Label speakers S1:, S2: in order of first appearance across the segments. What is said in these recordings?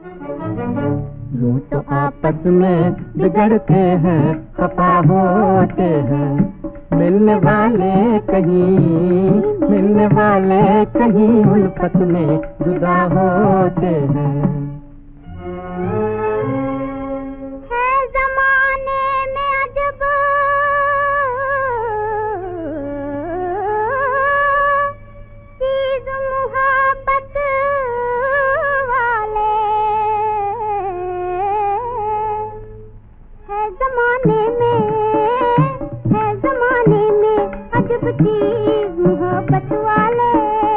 S1: यूं तो आपस में बिगड़ते हैं, खफा होते हैं। मिलने वाले कहीं उल्फत में जुदा होते हैं।
S2: ज़माने में अजब चीज़ मोहब्बत वाले।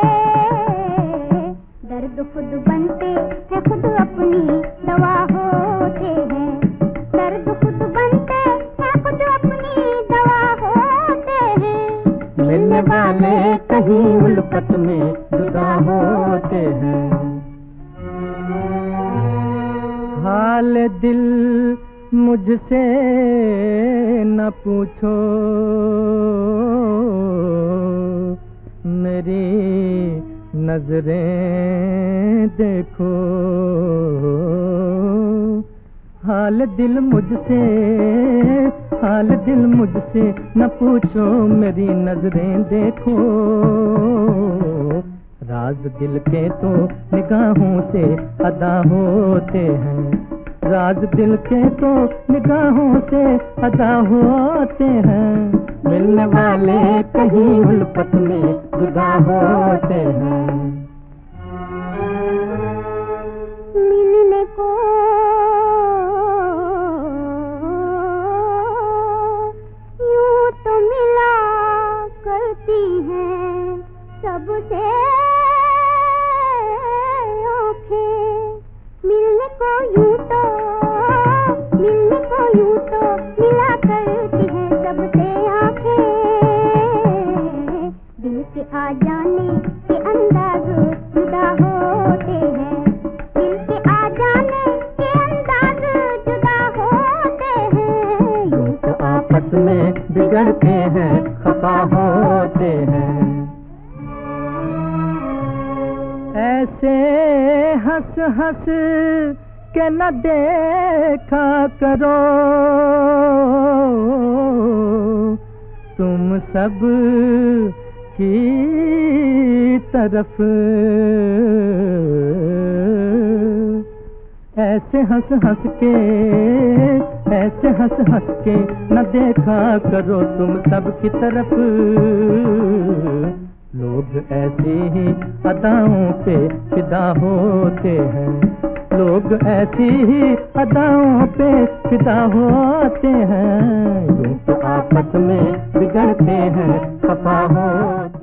S2: दर्द खुद बनते हैं, खुद अपनी दवा होते हैं। दर्द खुद बनते हैं, खुद अपनी दवा होते हैं।
S1: मिलने वाले कहीं उल्फत में जुदा होते हैं। हाल दिल मुझसे न पूछो, मेरी नजरें देखो। हाल दिल मुझसे न पूछो, मेरी नजरें देखो। राज दिल के तो निगाहों से अदा होते हैं। राज दिल के तो निगाहों से अदा होते हैं। मिलने वाले कहीं उल्फत में जुदा होते हैं।
S2: मिलने को यूं तो मिला करती हैं सबसे आँखें। मिलने को यूं तो मिला करती हैं सबसे आँखें। दिल के आ जाने के अंदाज जुदा होते हैं। दिल के आ जाने के अंदाज जुदा होते हैं।
S1: यूं तो आपस में बिगड़ते हैं, खफा होते हैं। ऐसे हंस हंस के न देखा करो, तुम सब की तरफ। ऐसे हंस हंस के न देखा करो तुम सब की तरफ। लोग ऐसी ही अदाओं पे फिदा होते हैं। लोग ऐसी ही अदाओं पे फिदा होते हैं। यूं तो आपस में बिगड़ते हैं, खफा होते हैं।